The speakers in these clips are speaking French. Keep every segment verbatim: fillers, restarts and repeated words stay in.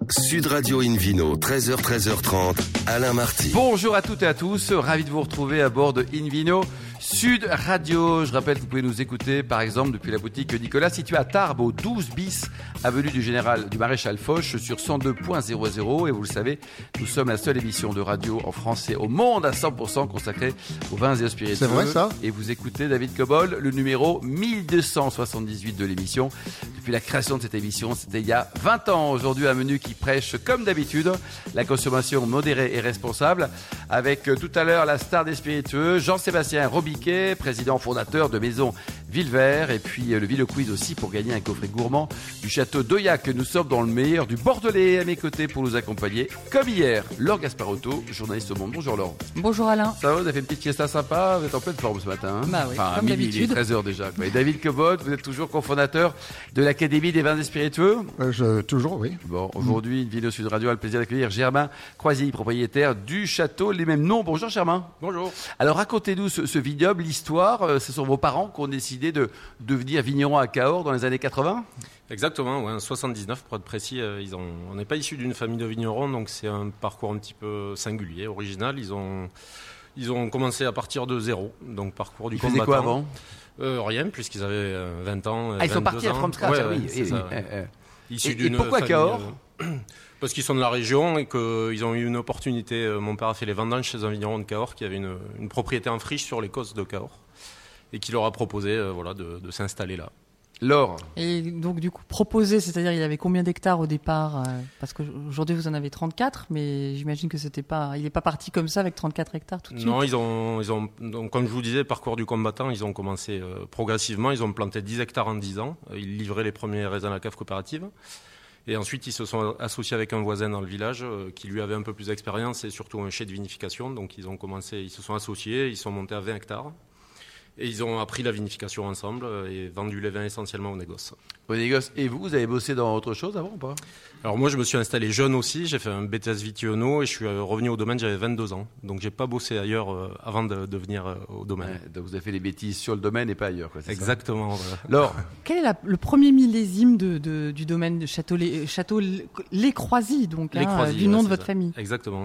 Sud Radio Invino, treize heures, treize heures trente, Alain Marty. Bonjour à toutes et à tous, ravi de vous retrouver à bord de Invino Sud Radio. Je rappelle que vous pouvez nous écouter par exemple depuis la boutique Nicolas située à Tarbes au douze bis avenue du Général du Maréchal Foch sur cent deux point zéro zéro. Et vous le savez, nous sommes la seule émission de radio en français au monde à cent pour cent consacrée aux vins et aux spiritueux. C'est vrai ça? Et vous écoutez David Cobol, le numéro mille deux cent soixante-dix-huit de l'émission. Depuis la création de cette émission, c'était il y a vingt ans. Aujourd'hui, un menu qui prêche comme d'habitude la consommation modérée et responsable avec euh, tout à l'heure la star des spiritueux, Jean-Sébastien Robiquet, président fondateur de Maison Villevert, et puis euh, le Ville Quiz aussi pour gagner un coffret gourmand du château d'Auillac. Nous sommes dans le meilleur du Bordelais. À mes côtés pour nous accompagner, comme hier, Laure Gasparotto, journaliste au Monde. Bonjour Laure. Bonjour Alain. Ça va, vous avez fait une petite fiesta sympa, vous êtes en pleine forme ce matin. Hein bah oui, enfin, comme midi, d'habitude. il est treize heures déjà. Quoi. Et David Cobol, vous êtes toujours cofondateur de l'Académie des vins et spiritueux. euh, je, Toujours, oui. Bon, aujourd'hui, Invino Sud Radio a le plaisir d'accueillir Germain Croisy, propriétaire du château Les Mêmes Noms. Bonjour Germain. Bonjour. Alors racontez-nous ce, ce vignoble, l'histoire. Euh, ce sont vos parents qui ont décidé de devenir vignerons à Cahors dans les années quatre-vingts. Exactement, ouais, en soixante-dix-neuf pour être précis. Euh, ils ont, on n'est pas issus d'une famille de vignerons, donc c'est un parcours un petit peu singulier, original. Ils ont, ils ont commencé à partir de zéro, donc parcours du Ils combattant. faisaient quoi avant? euh, Rien, puisqu'ils avaient euh, vingt ans. Ah, ils sont partis ans. à from scratch, ouais, oui. ouais, c'est Et, ça, et, ouais. et, Issus et d'une pourquoi famille, Cahors euh, Parce qu'ils sont de la région et qu'ils ont eu une opportunité. Euh, mon père a fait les vendanges chez un vigneron de Cahors qui avait une, une propriété en friche sur les côtes de Cahors et qui leur a proposé euh, voilà, de, de s'installer là. Laure. Et donc du coup proposé, c'est-à-dire il avait combien d'hectares au départ euh, parce qu'aujourd'hui vous en avez trente-quatre, mais j'imagine que c'était pas, il n'est pas parti comme ça avec trente-quatre hectares tout de suite. Non, ils ont, ils ont donc, comme je vous disais, parcours du combattant, ils ont commencé euh, progressivement, ils ont planté dix hectares en dix ans, ils livraient les premiers raisins à la cave coopérative. Et ensuite, ils se sont associés avec un voisin dans le village euh, qui lui avait un peu plus d'expérience et surtout un chai de vinification. Donc ils ont commencé, ils se sont associés, ils sont montés à vingt hectares. Et ils ont appris la vinification ensemble et vendu les vins essentiellement au négoce. Au négoce. Et vous, vous avez bossé dans autre chose avant ou pas? Alors moi, je me suis installé jeune aussi. J'ai fait un B T S Vitiono et je suis revenu au domaine, j'avais vingt-deux ans. Donc j'ai pas bossé ailleurs euh, avant de, de venir euh, au domaine. Ouais, donc vous avez fait des bêtises sur le domaine et pas ailleurs. Quoi, c'est Exactement. Ça Voilà. Laure. Quel est la, le premier millésime de, de, du domaine de Château Les, Château Les Croisy, donc Les hein, Croisy, du nom ouais, de votre ça. famille? Exactement.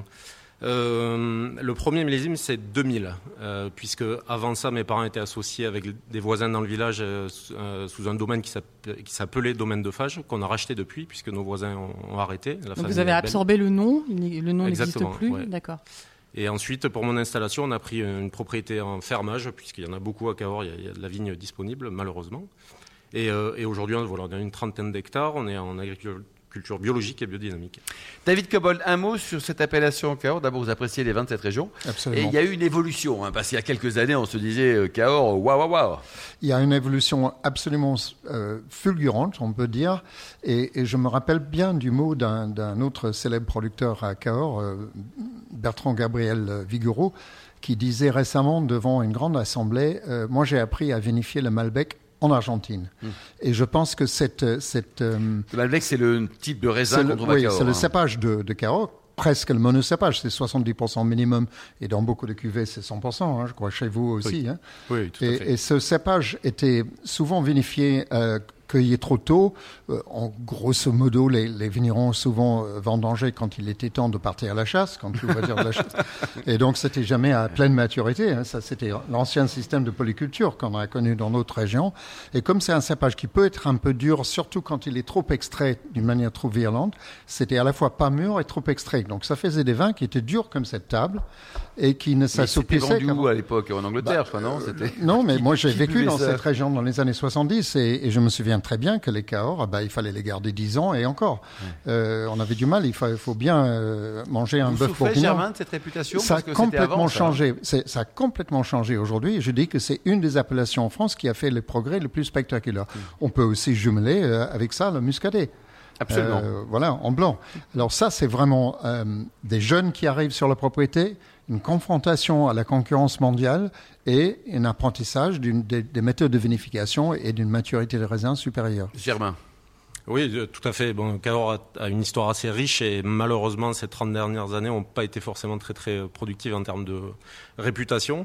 Euh, le premier millésime c'est deux mille, euh, puisque avant ça mes parents étaient associés avec des voisins dans le village euh, euh, sous un domaine qui s'appelait Domaine de Fage, qu'on a racheté depuis puisque nos voisins ont, ont arrêté. La Donc vous avez absorbé le nom, le nom n'existe plus, ouais. D'accord. Et ensuite pour mon installation on a pris une propriété en fermage, puisqu'il y en a beaucoup à Cahors, il y a, il y a de la vigne disponible malheureusement. Et, euh, et aujourd'hui voilà, on a une trentaine d'hectares, on est en agriculture culture biologique et biodynamique. David Cobol, un mot sur cette appellation Cahors. D'abord, vous appréciez les vins de cette région. Absolument. Et il y a eu une évolution, hein, parce qu'il y a quelques années, on se disait euh, Cahors, waouh, waouh, waouh. Il y a une évolution absolument euh, fulgurante, on peut dire. Et, et je me rappelle bien du mot d'un, d'un autre célèbre producteur à Cahors, euh, Bertrand Gabriel Vigoureau, qui disait récemment devant une grande assemblée euh, « Moi, j'ai appris à vinifier le Malbec en Argentine. Mmh. » Et je pense que cette... cette euh, le Malbec, c'est le type de raisin qu'on trouve oui, à Cahors. C'est hein. le cépage de, de Cahors, presque le monocépage, c'est soixante-dix pour cent minimum. Et dans beaucoup de cuvées, c'est cent pour cent, hein, je crois, chez vous aussi. Oui, hein. oui tout à et, fait. Et ce cépage était souvent vinifié... Euh, cueilli trop tôt. Euh, en grosso modo, les, les vignerons souvent euh, vendangeaient quand il était temps de partir à la chasse, quand tu vas dire de la chasse. Et donc, c'était jamais à pleine maturité. Hein. Ça, c'était l'ancien système de polyculture qu'on a connu dans notre région. Et comme c'est un cépage qui peut être un peu dur, surtout quand il est trop extrait d'une manière trop virulente, c'était à la fois pas mûr et trop extrait. Donc, ça faisait des vins qui étaient durs comme cette table et qui ne s'assoupissaient. C'était vendu où à l'époque? En Angleterre, bah, je crois, non c'était... Non, mais qui, moi, j'ai vécu dans ça? cette région dans les années soixante-dix et, et je me souviens très bien que les Cahors, bah, il fallait les garder dix ans et encore. Ouais. Euh, on avait du mal, il faut, il faut bien euh, manger un bœuf bourguignon. Germain, de cette réputation? Ça a parce que complètement avant, changé. Ça. ça a complètement changé aujourd'hui. Je dis que c'est une des appellations en France qui a fait les progrès les plus spectaculaires. Mmh. On peut aussi jumeler euh, avec ça le muscadet. Absolument. Euh, voilà, en blanc. Alors ça, c'est vraiment euh, des jeunes qui arrivent sur la propriété, une confrontation à la concurrence mondiale et un apprentissage d'une, des, des méthodes de vinification et d'une maturité de raisin supérieure. Germain. Oui, tout à fait. Bon, Cahors a une histoire assez riche et malheureusement, ces trente dernières années n'ont pas été forcément très, très productives en termes de réputation.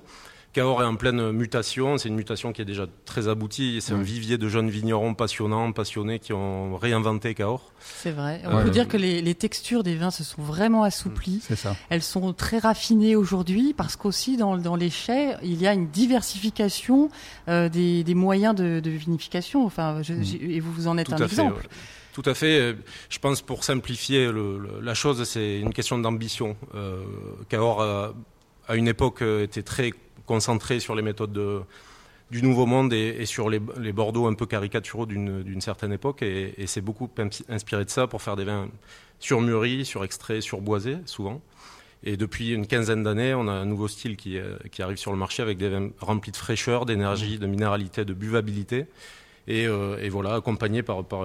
Cahors est en pleine mutation, c'est une mutation qui est déjà très aboutie, c'est mmh. un vivier de jeunes vignerons passionnants, passionnés qui ont réinventé Cahors. C'est vrai, on ouais, peut ouais. dire que les, les textures des vins se sont vraiment assouplies, c'est ça. Elles sont très raffinées aujourd'hui parce qu'aussi dans, dans les chais, il y a une diversification euh, des, des moyens de, de vinification, enfin, je, mmh. et vous, vous en êtes Tout un exemple. Fait, ouais. Tout à fait. Je pense pour simplifier le, le, la chose, c'est une question d'ambition. Euh, Cahors, a, à une époque, était très concentré sur les méthodes de, du Nouveau Monde et, et sur les, les Bordeaux un peu caricaturaux d'une, d'une certaine époque. Et, et c'est beaucoup inspiré de ça pour faire des vins surmûris, surextraits, surboisés, souvent. Et depuis une quinzaine d'années, on a un nouveau style qui, qui arrive sur le marché avec des vins remplis de fraîcheur, d'énergie, de minéralité, de buvabilité. Et, euh, et voilà, accompagné par, par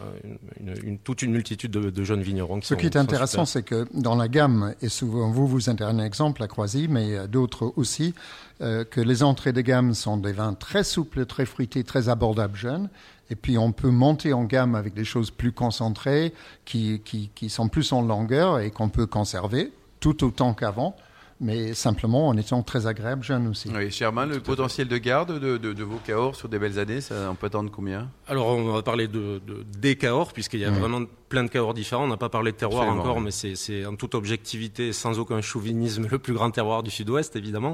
une, une, toute une multitude de, de jeunes vignerons. Qui Ce sont, qui est intéressant, c'est que dans la gamme, et souvent vous, vous êtes un exemple, la Croisille, mais d'autres aussi, euh, que les entrées de gamme sont des vins très souples, très fruités, très abordables jeunes. Et puis on peut monter en gamme avec des choses plus concentrées, qui, qui, qui sont plus en longueur et qu'on peut conserver tout autant qu'avant. Mais simplement en étant très agréable, jeune aussi. Oui, Germain, le potentiel de garde de, de, de vos Cahors sur des belles années, ça, on peut attendre combien ? Alors, on va parler de, de, des Cahors, puisqu'il y a mmh. vraiment plein de Cahors différents. On n'a pas parlé de terroir Absolument, encore, oui. mais c'est, c'est en toute objectivité, sans aucun chauvinisme, le plus grand terroir du Sud-Ouest, évidemment.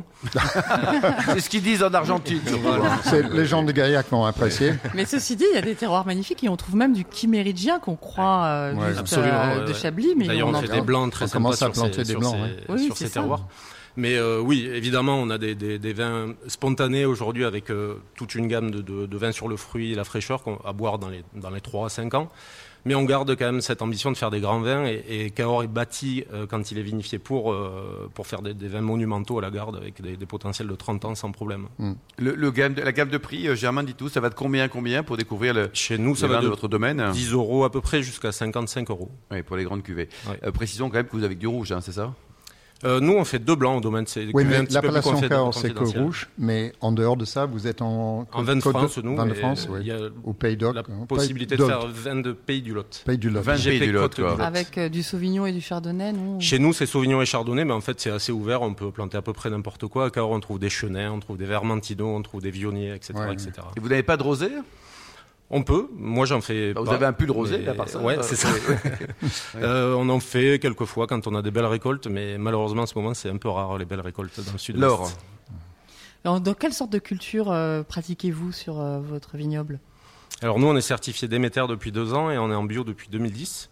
C'est ce qu'ils disent en Argentine. C'est, les gens de Gaillac l'ont apprécié. Mais ceci dit, il y a des terroirs magnifiques et on trouve même du chiméridien qu'on croit euh, ouais. juste Absolument, euh, ouais, de ouais. Chablis. Mais D'ailleurs, on, on fait des blancs très on sympas commence à sur planter ces, des blancs, sur ouais. ces, oui, sur ces terroirs. Ça. Mais euh, oui, évidemment, on a des, des, des vins spontanés aujourd'hui avec euh, toute une gamme de, de, de vins sur le fruit et la fraîcheur qu'on, à boire dans les, dans les trois à cinq ans. Mais on garde quand même cette ambition de faire des grands vins et, et Cahors est bâti euh, quand il est vinifié pour, euh, pour faire des, des vins monumentaux à la garde avec des, des potentiels de trente ans sans problème. Mm. Le, le gamme de, la gamme de prix, euh, Germain dit tout, ça va de combien combien pour découvrir le, Chez nous, ça va de, de votre domaine dix euros à peu près jusqu'à cinquante-cinq euros. Oui, pour les grandes cuvées. Ouais. Euh, précisons quand même que vous avez du rouge, hein, c'est ça ? Euh, nous, on fait deux blancs au domaine. C'est oui, mais l'appellation Cahors, c'est que rouge. Mais en dehors de ça, vous êtes en... En vin de France, nous. Vin de France, oui. Il y a au Pays d'Oc. La possibilité de faire vin de Pays du Lot. Pays du Lot. Vin de Pays du Lot, quoi. Avec euh, du Sauvignon et du Chardonnay, non ? Chez nous, c'est Sauvignon et Chardonnay, mais en fait, c'est assez ouvert. On peut planter à peu près n'importe quoi. À Cahors, on trouve des Chênais, on trouve des Vermentino, on trouve des Vionniers, et cetera, ouais, et cetera. Et vous n'avez pas de rosé ? On peut. Moi, j'en fais. Bah, vous pas, avez un pull rosé, mais... là, par ça. Ouais, c'est ça. euh, on en fait quelques fois quand on a des belles récoltes, mais malheureusement, en ce moment, c'est un peu rare les belles récoltes dans le sud-est. Laure. Alors, dans quelle sorte de culture euh, pratiquez-vous sur euh, votre vignoble ? Alors, nous, on est certifié Déméter depuis deux ans et on est en bio depuis deux mille dix.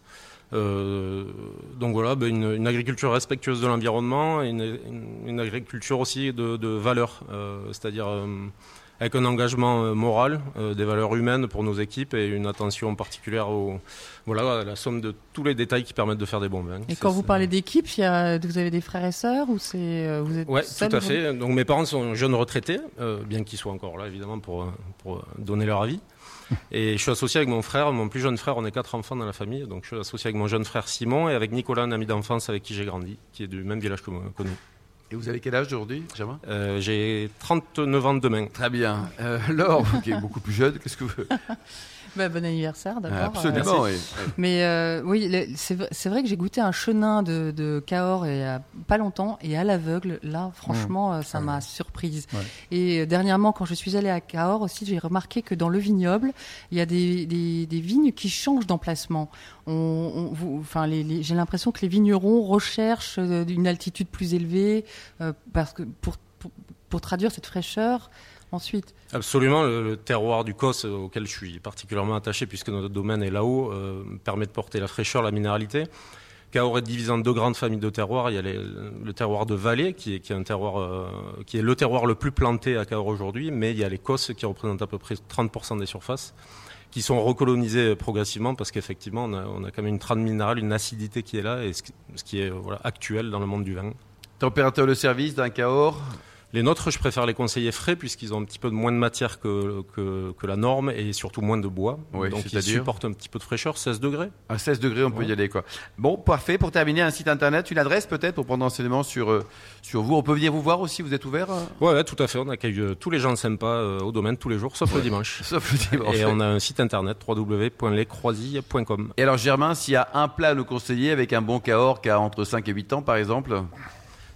Euh, donc voilà, ben une, une agriculture respectueuse de l'environnement, et une, une, une agriculture aussi de, de valeurs, euh, c'est-à-dire euh, avec un engagement moral, euh, des valeurs humaines pour nos équipes et une attention particulière au, voilà, à la somme de tous les détails qui permettent de faire des bons vins. Et quand vous parlez d'équipe, il y a, vous avez des frères et sœurs ou c'est vous êtes Ouais, seul, tout à vous... fait. Donc mes parents sont jeunes retraités, euh, bien qu'ils soient encore là évidemment pour, pour donner leur avis. Et je suis associé avec mon frère, mon plus jeune frère, on est quatre enfants dans la famille, donc je suis associé avec mon jeune frère Simon et avec Nicolas, un ami d'enfance avec qui j'ai grandi, qui est du même village que, que nous. Et vous avez quel âge aujourd'hui, Germain ? euh, J'ai trente-neuf ans demain. Très bien. Euh, Laure, qui est beaucoup plus jeune, qu'est-ce que vous... Bah, bon anniversaire, d'accord. Ah, absolument, euh, oui. Mais euh, oui, le, c'est, c'est vrai que j'ai goûté un chenin de, de Cahors il y a pas longtemps et à l'aveugle, là, franchement, mmh. ça ouais. m'a surprise. Ouais. Et euh, dernièrement, quand je suis allée à Cahors aussi, j'ai remarqué que dans le vignoble, il y a des, des, des vignes qui changent d'emplacement. On, on, vous, enfin, les, les, j'ai l'impression que les vignerons recherchent une altitude plus élevée euh, parce que pour, pour, pour traduire cette fraîcheur. Ensuite. Absolument, le, le terroir du Causse, auquel je suis particulièrement attaché puisque notre domaine est là-haut, euh, permet de porter la fraîcheur, la minéralité. Cahors est divisé en deux grandes familles de terroirs. Il y a les, le terroir de vallée, qui est, qui est un terroir, euh, qui est le terroir le plus planté à Cahors aujourd'hui, mais il y a les Causses qui représentent à peu près trente pour cent des surfaces, qui sont recolonisées progressivement parce qu'effectivement, on a, on a quand même une trame minérale, une acidité qui est là, et ce, ce qui est voilà, actuel dans le monde du vin. Température de service d'un Cahors ? Les nôtres, je préfère les conseiller frais puisqu'ils ont un petit peu de moins de matière que, que, que la norme et surtout moins de bois. Oui, donc ils supportent un petit peu de fraîcheur, seize degrés. À seize degrés, on peut ouais. y aller, quoi. Bon, parfait. Pour terminer, un site internet, une adresse peut-être pour prendre enseignement sur, euh, sur vous. On peut venir vous voir aussi, vous êtes ouvert ? Oui, ouais, tout à fait. On accueille euh, tous les gens sympas euh, au domaine tous les jours, sauf ouais. le dimanche. Sauf le dimanche. Et on a un site internet, w w w point les croisilles point com. Et alors, Germain, s'il y a un plat à nous conseiller avec un bon Cahors qui a entre cinq et huit ans, par exemple ?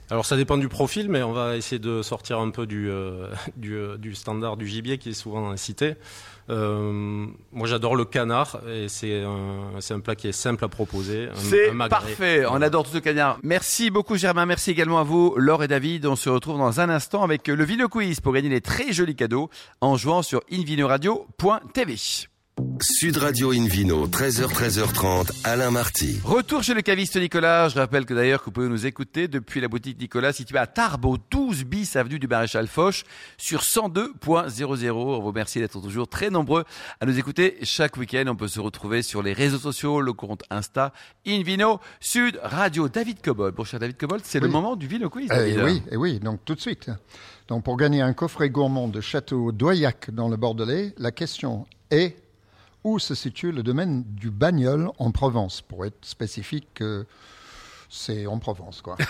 Alors ça dépend du profil, mais on va essayer de sortir un peu du, euh, du, euh, du standard du gibier qui est souvent cité. Euh, moi j'adore le canard et c'est un, c'est un plat qui est simple à proposer. Un, c'est un parfait, on adore tout le canard. Merci beaucoup Germain, merci également à vous Laure et David. On se retrouve dans un instant avec le Vino Quiz pour gagner les très jolis cadeaux en jouant sur invinoradio point t v. Sud Radio Invino, treize heures, treize heures trente, Alain Marty. Retour chez le caviste Nicolas. Je rappelle que d'ailleurs que vous pouvez nous écouter depuis la boutique Nicolas située à Tarbes, au douze bis avenue du Maréchal Foch sur cent deux point zéro zéro. On vous remercie d'être toujours très nombreux à nous écouter chaque week-end. On peut se retrouver sur les réseaux sociaux, le compte Insta Invino Sud Radio. David Cobold. Bon cher David Cobold, c'est oui. le moment du Vino Quiz. Eh oui, eh oui, donc tout de suite. Donc pour gagner un coffret gourmand de Château d'Oyac dans le Bordelais, la question est: où se situe le domaine du Bagnol en Provence? Pour être spécifique, euh, c'est en Provence, quoi.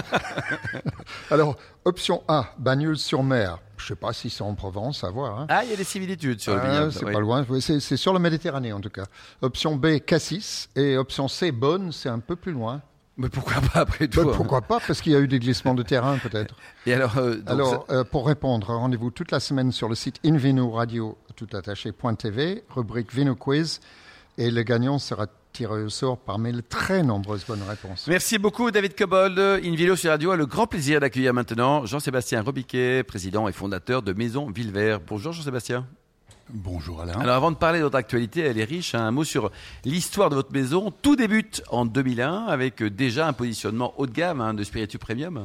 Alors, option A, Bagnols-sur-Mer. Je ne sais pas si c'est en Provence, à voir. Hein. Ah, il y a des similitudes sur le ah, vignoble. C'est oui. pas loin. C'est, c'est sur la Méditerranée, en tout cas. Option B, Cassis. Et option C, Beaune, c'est un peu plus loin. Mais pourquoi pas après tout ben, hein. Pourquoi pas? Parce qu'il y a eu des glissements de terrain, peut-être. Et alors, euh, donc alors ça... euh, pour répondre, rendez-vous toute la semaine sur le site invinoradio tout attaché point t v, rubrique Vino Quiz, et le gagnant sera tiré au sort parmi les très nombreuses bonnes réponses. Merci beaucoup David Cobold. Invino sur Radio a le grand plaisir d'accueillir maintenant Jean-Sébastien Robiquet, président et fondateur de Maison Villevert. Bonjour Jean-Sébastien. Bonjour Alain. Alors avant de parler de votre actualité, elle est riche, hein, un mot sur l'histoire de votre maison. Tout débute en deux mille un avec déjà un positionnement haut de gamme hein, de spiritueux premium.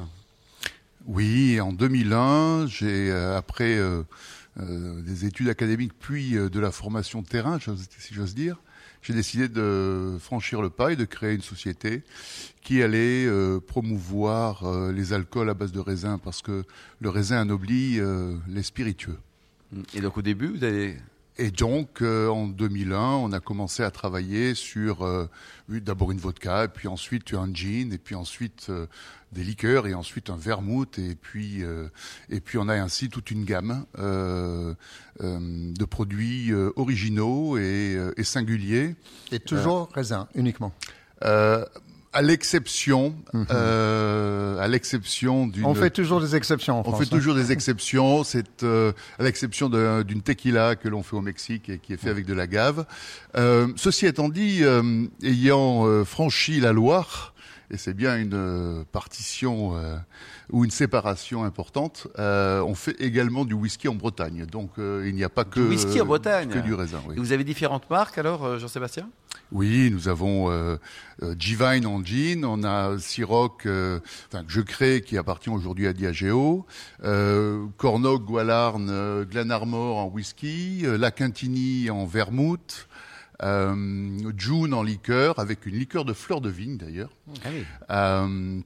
Oui, en deux mille un, j'ai euh, après euh, euh, des études académiques puis euh, de la formation de terrain, si j'ose dire, j'ai décidé de franchir le pas et de créer une société qui allait euh, promouvoir euh, les alcools à base de raisin parce que le raisin anoblit euh, les spiritueux. Et donc au début, vous avez... Et donc, euh, en deux mille un, on a commencé à travailler sur euh, d'abord une vodka, et puis ensuite un gin, et puis ensuite euh, des liqueurs, et ensuite un vermouth, et puis euh, et puis on a ainsi toute une gamme euh, euh, de produits euh, originaux et, euh, et singuliers. Et toujours euh, raisin, uniquement. Euh, À l'exception, mm-hmm. euh, à l'exception d'une. On fait toujours des exceptions en France. On fait toujours des exceptions. C'est euh, à l'exception de, d'une tequila que l'on fait au Mexique et qui est fait avec de l'agave. Euh, ceci étant dit, euh, ayant euh, franchi la Loire, et c'est bien une euh, partition euh, ou une séparation importante, euh, on fait également du whisky en Bretagne. Donc euh, il n'y a pas que du whisky en Bretagne, que du raisin. Oui. Et vous avez différentes marques alors, Jean-Sébastien? Oui, nous avons euh, euh, G-Vine en gin, on a Ciroc, euh, enfin que je crée, qui appartient aujourd'hui à Diageo, euh, Cornog, Gualarn, euh, Glenarmor en whisky, euh, La Quintini en vermouth, euh, June en liqueur, avec une liqueur de fleur de vigne d'ailleurs. Ah oui. Euh,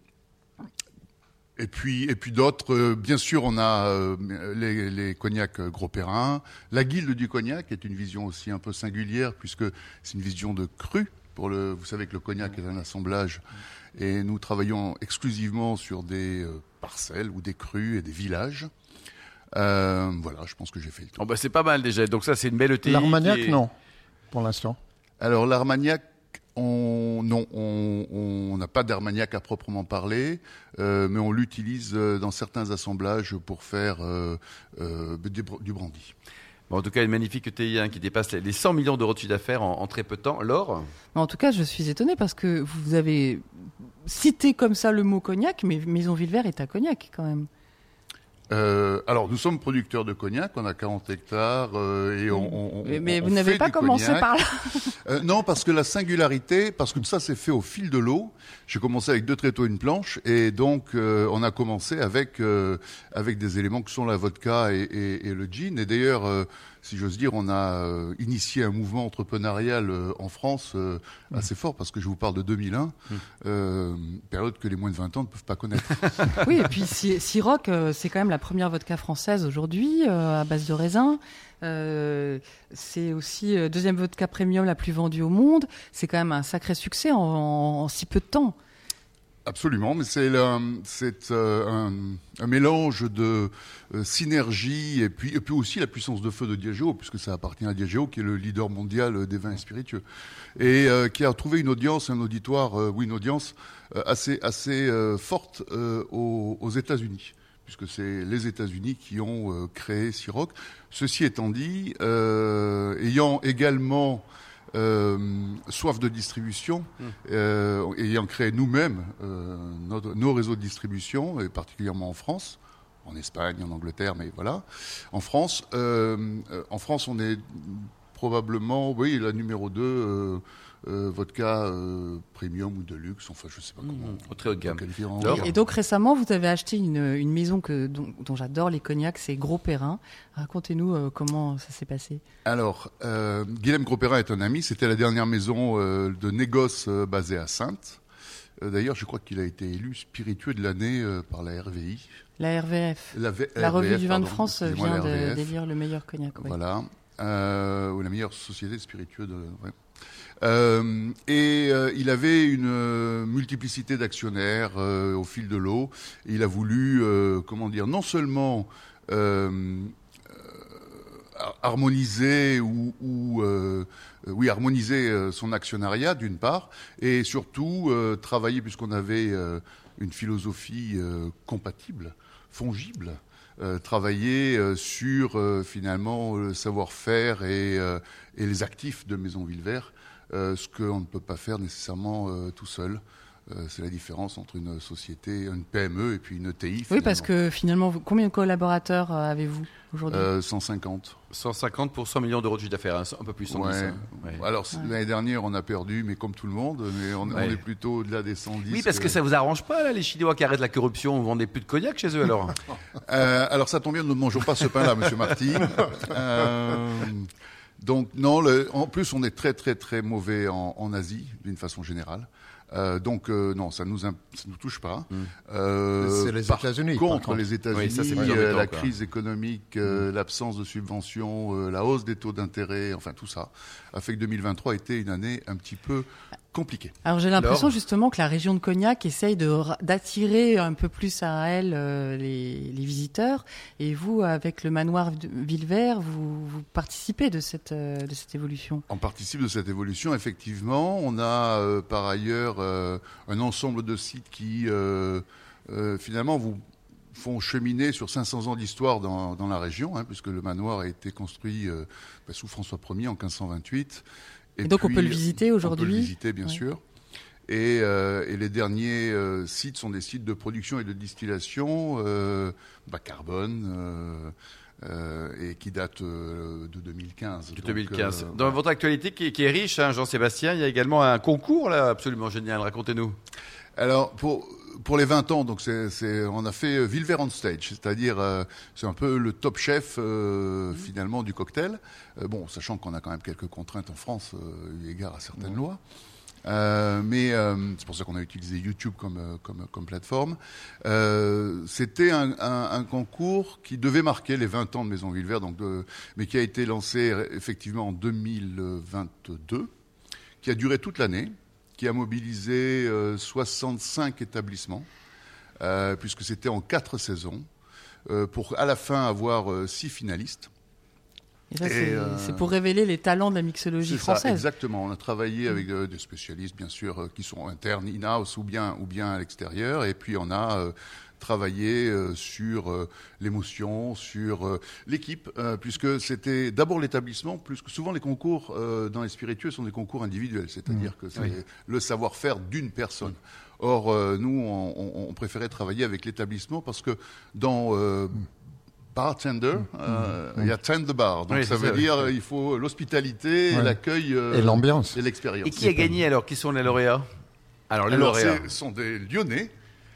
Et puis, et puis d'autres, euh, bien sûr, on a euh, les, les cognacs Gros Perrin, la guilde du cognac est une vision aussi un peu singulière puisque c'est une vision de cru. Pour le, vous savez que le cognac est un assemblage et nous travaillons exclusivement sur des euh, parcelles ou des crus et des villages. Euh, voilà, je pense que j'ai fait le tour. Oh bah c'est pas mal déjà. Donc ça, c'est une belle E T I. L'Armagnac, est... non, pour l'instant. Alors l'Armagnac. On, non, on n'a pas d'Armagnac à proprement parler, euh, mais on l'utilise dans certains assemblages pour faire euh, euh, du brandy. Bon, en tout cas, une magnifique E T I hein, qui dépasse les cent millions d'euros de chiffre d'affaires en, en très peu de temps. Laure ? En tout cas, je suis étonnée parce que vous avez cité comme ça le mot cognac, mais Maison Villevert est à Cognac quand même. Euh, alors, nous sommes producteurs de cognac, on a quarante hectares euh, et on, on Mais, mais on, vous on n'avez fait pas du commencé cognac. par là. euh, Non, parce que la singularité, parce que tout ça s'est fait au fil de l'eau. J'ai commencé avec deux tréteaux et une planche, et donc euh, on a commencé avec euh, avec des éléments que sont la vodka et, et, et le gin. Et d'ailleurs, euh, si j'ose dire, on a euh, initié un mouvement entrepreneurial euh, en France euh, mmh. assez fort, parce que je vous parle de deux mille un, mmh. euh, période que les moins de vingt ans ne peuvent pas connaître. Oui, et puis Ciroc, euh, c'est quand même la première vodka française aujourd'hui, euh, à base de raisin. Euh, c'est aussi euh, deuxième vodka premium la plus vendue au monde. C'est quand même un sacré succès en, en, en si peu de temps. Absolument, mais c'est, le, c'est euh, un, un mélange de euh, synergie et puis, et puis aussi la puissance de feu de Diageo, puisque ça appartient à Diageo, qui est le leader mondial des vins et spiritueux, et euh, qui a trouvé une audience, un auditoire, euh, oui, une audience euh, assez, assez euh, forte euh, aux, aux États-Unis, puisque c'est les États-Unis qui ont euh, créé Ciroc. Ceci étant dit, euh, ayant également Euh, soif de distribution, mmh. euh, ayant créé nous-mêmes euh, notre, nos réseaux de distribution, et particulièrement en France, en Espagne, en Angleterre, mais voilà. En France, euh, euh, en France, on est probablement, oui, la numéro deux, euh, euh, vodka euh, premium ou de luxe, enfin, je sais pas comment. Mmh, très haut de gamme. Et, et donc récemment, vous avez acheté une, une maison que, dont, dont j'adore les cognacs, c'est Gros Perrin. Racontez-nous euh, comment ça s'est passé. Alors, euh, Guilhem Gros Perrin est un ami. C'était la dernière maison euh, de négoce euh, basée à Saintes. Euh, d'ailleurs, je crois qu'il a été élu spiritueux de l'année euh, par la R V I. La R V F. La, v- la R V F, revue du vin pardon, de France vient de, d'élire le meilleur cognac. Ouais. Voilà. Euh, ou la meilleure société spiritueuse de... Ouais. Euh, et euh, il avait une euh, multiplicité d'actionnaires euh, au fil de l'eau. Et il a voulu, euh, comment dire, non seulement euh, euh, harmoniser ou, ou euh, oui harmoniser euh, son actionnariat d'une part, et surtout euh, travailler, puisqu'on avait euh, une philosophie euh, compatible, fongible. Euh, travailler euh, sur euh, finalement le savoir-faire et, euh, et les actifs de Maison Villevert. Euh, ce qu'on ne peut pas faire nécessairement euh, tout seul. Euh, c'est la différence entre une société, une P M E et puis une E T I. Finalement. Oui, parce que finalement, vous, combien de collaborateurs euh, avez-vous aujourd'hui euh, cent cinquante. cent cinquante pour cent millions d'euros de chiffre d'affaires, hein, un peu plus. cent dix, ouais. hein. Ouais. Alors ouais. l'année dernière, on a perdu, mais comme tout le monde, mais on, ouais. on est plutôt au-delà des cent dix. Oui, parce que, que ça vous arrange pas, là, les Chinois qui arrêtent la corruption, vous vendez plus de cognac chez eux alors. euh, Alors ça tombe bien, nous ne mangeons pas ce pain-là, Monsieur Marty. euh, Donc non, le, en plus on est très très très mauvais en, en Asie d'une façon générale. Euh, donc euh, non, ça nous ça nous touche pas. Mmh. Euh, c'est les par États-Unis. Contre par les États-Unis, oui, ça, c'est euh, temps, la quoi. crise économique, euh, mmh. l'absence de subventions, euh, la hausse des taux d'intérêt, enfin tout ça, a fait que deux mille vingt-trois était une année un petit peu compliquée. Alors j'ai l'impression Alors justement que la région de Cognac essaye de, d'attirer un peu plus à elle euh, les, les visiteurs. Et vous, avec le manoir de Villevert, vous, vous participez de cette, euh, de cette évolution. On participe de cette évolution, effectivement. On a euh, par ailleurs euh, un ensemble de sites qui euh, euh, finalement vous font cheminer sur cinq cents ans d'histoire dans, dans la région, hein, puisque le manoir a été construit euh, bah, sous François Ier en quinze cent vingt-huit. Et, et donc puis, on peut le visiter aujourd'hui. On peut le visiter, bien ouais. sûr. Et, euh, et les derniers euh, sites sont des sites de production et de distillation euh, bas carbone. Euh, Euh, et qui date euh, de deux mille quinze. De deux mille quinze. Donc, euh, Dans voilà. votre actualité qui, qui est riche, hein, Jean-Sébastien, il y a également un concours là, absolument génial. Racontez-nous. Alors pour pour les vingt ans, donc c'est, c'est on a fait Villevert on Stage, c'est-à-dire euh, c'est un peu le top chef euh, mmh. finalement du cocktail. Euh, bon, sachant qu'on a quand même quelques contraintes en France, euh, eu égard à certaines mmh. lois. Euh, mais euh, c'est pour ça qu'on a utilisé YouTube comme euh, comme comme plateforme. Euh, c'était un, un, un concours qui devait marquer les vingt ans de Maison Villevert, donc de, mais qui a été lancé effectivement en deux mille vingt-deux, qui a duré toute l'année, qui a mobilisé euh, soixante-cinq établissements, euh, puisque c'était en quatre saisons, euh, pour à la fin avoir euh, six finalistes. Et ça, et c'est, euh, c'est pour révéler les talents de la mixologie c'est française. Ça, exactement. On a travaillé avec euh, des spécialistes, bien sûr, euh, qui sont internes, in-house ou bien, ou bien à l'extérieur. Et puis, on a euh, travaillé euh, sur euh, l'émotion, sur euh, l'équipe, euh, puisque c'était d'abord l'établissement, plus que souvent les concours euh, dans les spiritueux sont des concours individuels, c'est-à-dire mmh. que c'est oui. le savoir-faire d'une personne. Or, euh, nous, on, on, on préférait travailler avec l'établissement parce que dans... Euh, mmh. bartender, euh, il mmh. y a tend the bar. Donc oui, ça veut ça, dire oui. il faut l'hospitalité, ouais. l'accueil euh, et l'ambiance et l'expérience. Et qui a gagné alors? Qui sont les lauréats? Alors les alors, lauréats, ce sont des Lyonnais.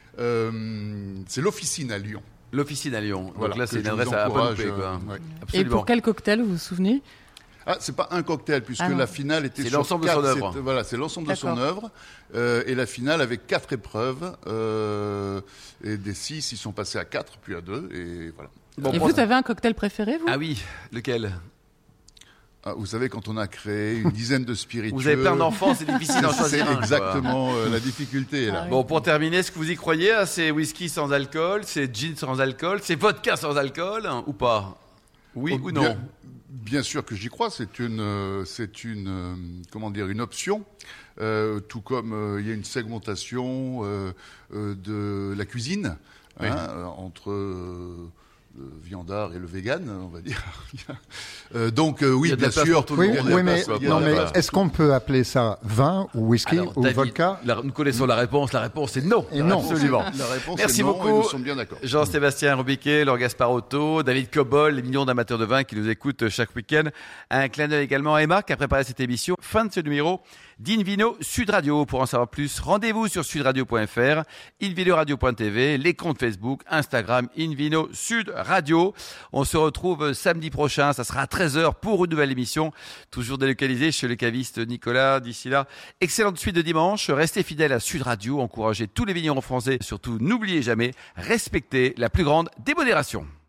Euh, c'est l'Officine à Lyon. L'Officine à Lyon. Voilà, donc là, c'est une adresse à Bonne Paix, quoi. Ouais. Et pour quel cocktail vous vous souvenez? Ah, c'est pas un cocktail, puisque ah la finale était c'est sur l'ensemble quatre, de son œuvre. C'est, voilà, c'est l'ensemble D'accord. de son œuvre. Euh, et la finale avec quatre épreuves. Euh, et des six, ils sont passés à quatre, puis à deux. Et voilà. Bon, et vous ça. avez un cocktail préféré, vous? Ah oui, lequel? Ah, vous savez, quand on a créé une dizaine de spiritueux... Vous avez plein d'enfants, c'est difficile d'en choisir un. C'est exactement euh, la difficulté, là. Ah oui. Bon, pour terminer, est-ce que vous y croyez à ces whisky sans alcool, ces gins sans alcool, ces vodka sans alcool, hein, ou pas? Oui Oh, ou non? bien, bien sûr que j'y crois. C'est une, euh, c'est une, euh, comment dire, une option. Euh, tout comme euh, il y a une segmentation euh, euh, de la cuisine, oui. hein, euh, entre euh, le viandard et le vegan, on va dire. euh, donc euh, oui, Il y a de bien la place sûr. pour tout le Oui, monde, il y a oui, de la mais, place, il y a non, de la mais place. est-ce qu'on peut appeler ça vin ou whisky Alors, ou David, vodka? la- nous connaissons la réponse. La réponse est non. Et non. Absolument. La réponse Merci est non, beaucoup. et nous sommes bien d'accord. Jean-Sébastien Robiquet, Laure Gasparotto, David Cobol, les millions d'amateurs de vin qui nous écoutent chaque week-end. Un clin d'œil également à Emma qui a préparé cette émission. Fin de ce numéro d'Invino Sud Radio. Pour en savoir plus, rendez-vous sur sudradio point f r, invinoradio point t v, les comptes Facebook, Instagram, Invino Sud Radio. On se retrouve samedi prochain. Ça sera à treize heures pour une nouvelle émission. Toujours délocalisée chez le caviste Nicolas. D'ici là, excellente suite de dimanche. Restez fidèles à Sud Radio. Encouragez tous les vignerons français. Surtout, n'oubliez jamais, respectez la plus grande démodération.